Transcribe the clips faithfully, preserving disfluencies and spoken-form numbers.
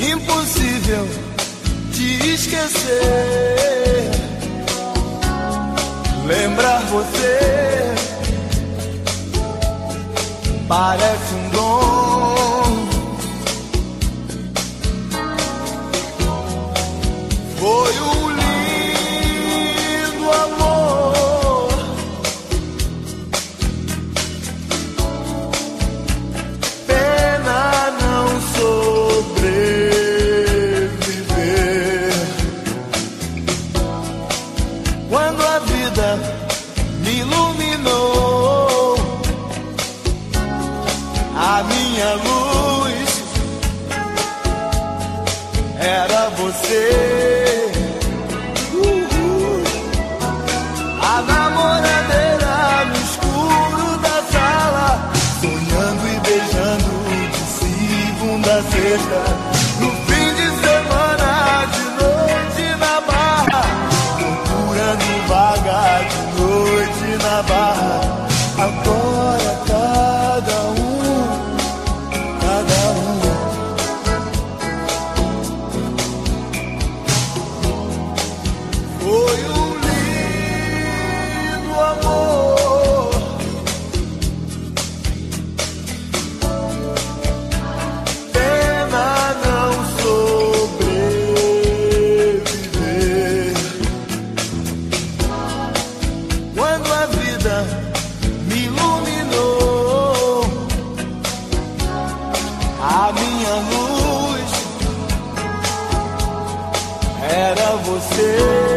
impossível te esquecer. Lembrar você parece um dom. Foi um lindo amor, pena não sobreviver. Quando a vida me iluminou, a minha luz era você. Uhul. A namoradeira no escuro da sala, sonhando e beijando de segunda a sexta. No fim de semana, de noite na barra, procurando vaga de noite na barra. Agora cada um, cada um. Foi um lindo amor, pena não sobreviver. Quando a vida me iluminou, a minha luz era você.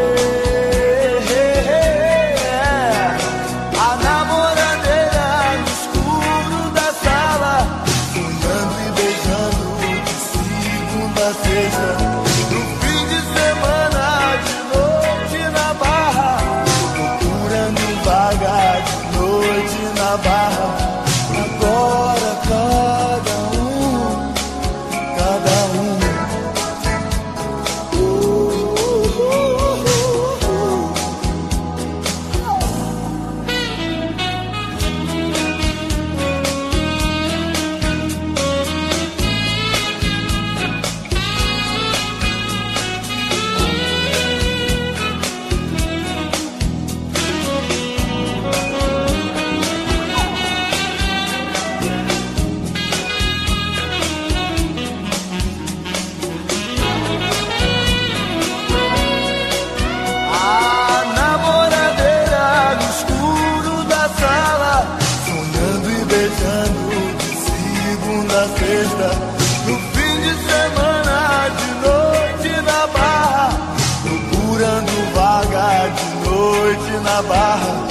A namoradeira no escuro da sala, sonhando e beijando de segunda a sexta. No fim de semana, de noite na barra, procurando vaga de noite na barra. Agora cada um, cada um. Sexta, no fim de semana, de noite na barra, procurando vaga de noite na barra.